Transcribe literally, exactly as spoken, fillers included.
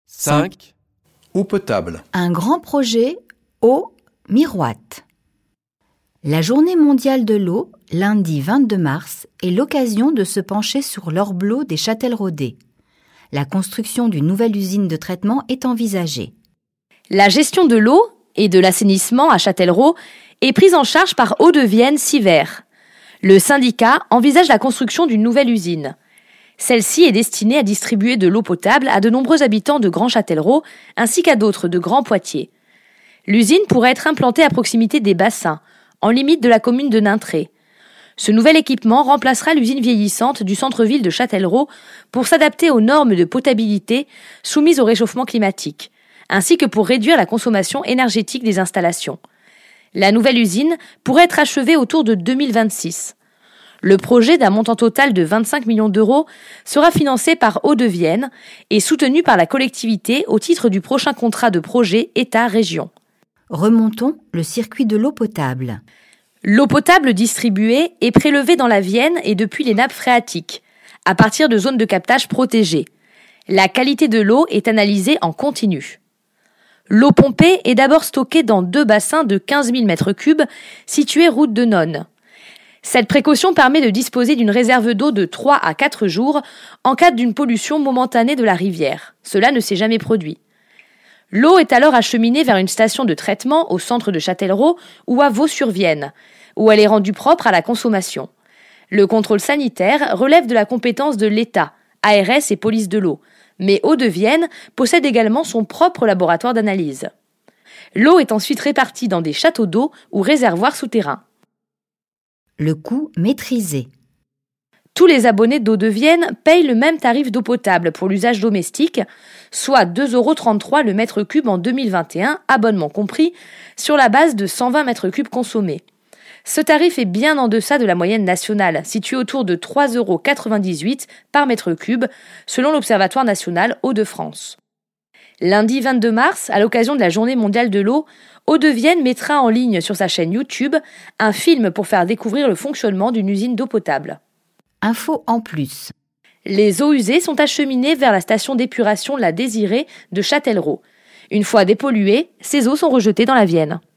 cinq. Eau potable. Un grand projet eau miroite. La Journée mondiale de l'eau, lundi vingt-deux mars, est l'occasion de se pencher sur l'Orblot des Châtelleraudais. La construction d'une nouvelle usine de traitement est envisagée. La gestion de l'eau et de l'assainissement à Châtellerault est prise en charge par Hauts-de-Vienne Siver. Le syndicat envisage la construction d'une nouvelle usine. Celle-ci est destinée à distribuer de l'eau potable à de nombreux habitants de Grand Châtellerault ainsi qu'à d'autres de Grand Poitiers. L'usine pourrait être implantée à proximité des bassins, en limite de la commune de Nintré. Ce nouvel équipement remplacera l'usine vieillissante du centre-ville de Châtellerault pour s'adapter aux normes de potabilité soumises au réchauffement climatique, ainsi que pour réduire la consommation énergétique des installations. La nouvelle usine pourrait être achevée autour de deux mille vingt-six. Le projet d'un montant total de vingt-cinq millions d'euros sera financé par Hauts-de-Vienne et soutenu par la collectivité au titre du prochain contrat de projet État-Région. Remontons le circuit de l'eau potable. L'eau potable distribuée est prélevée dans la Vienne et depuis les nappes phréatiques, à partir de zones de captage protégées. La qualité de l'eau est analysée en continu. L'eau pompée est d'abord stockée dans deux bassins de quinze mille mètres cubes situés route de Nonne. Cette précaution permet de disposer d'une réserve d'eau de trois à quatre jours en cas d'une pollution momentanée de la rivière. Cela ne s'est jamais produit. L'eau est alors acheminée vers une station de traitement au centre de Châtellerault ou à Vaux-sur-Vienne, où elle est rendue propre à la consommation. Le contrôle sanitaire relève de la compétence de l'État, A R S et police de l'eau, mais Hauts-de-Vienne possède également son propre laboratoire d'analyse. L'eau est ensuite répartie dans des châteaux d'eau ou réservoirs souterrains. Le coût maîtrisé. Tous les abonnés d'Hauts-de-Vienne payent le même tarif d'eau potable pour l'usage domestique, soit deux euros trente-trois le mètre cube en deux mille vingt et un, abonnement compris, sur la base de cent vingt mètres cubes consommés. Ce tarif est bien en deçà de la moyenne nationale, située autour de trois euros quatre-vingt-dix-huit par mètre cube, selon l'Observatoire national Hauts-de-France. Lundi vingt-deux mars, à l'occasion de la Journée mondiale de l'eau, Hauts-de-Vienne mettra en ligne sur sa chaîne YouTube un film pour faire découvrir le fonctionnement d'une usine d'eau potable. Info en plus. Les eaux usées sont acheminées vers la station d'épuration La Désirée de Châtellerault. Une fois dépolluées, ces eaux sont rejetées dans la Vienne.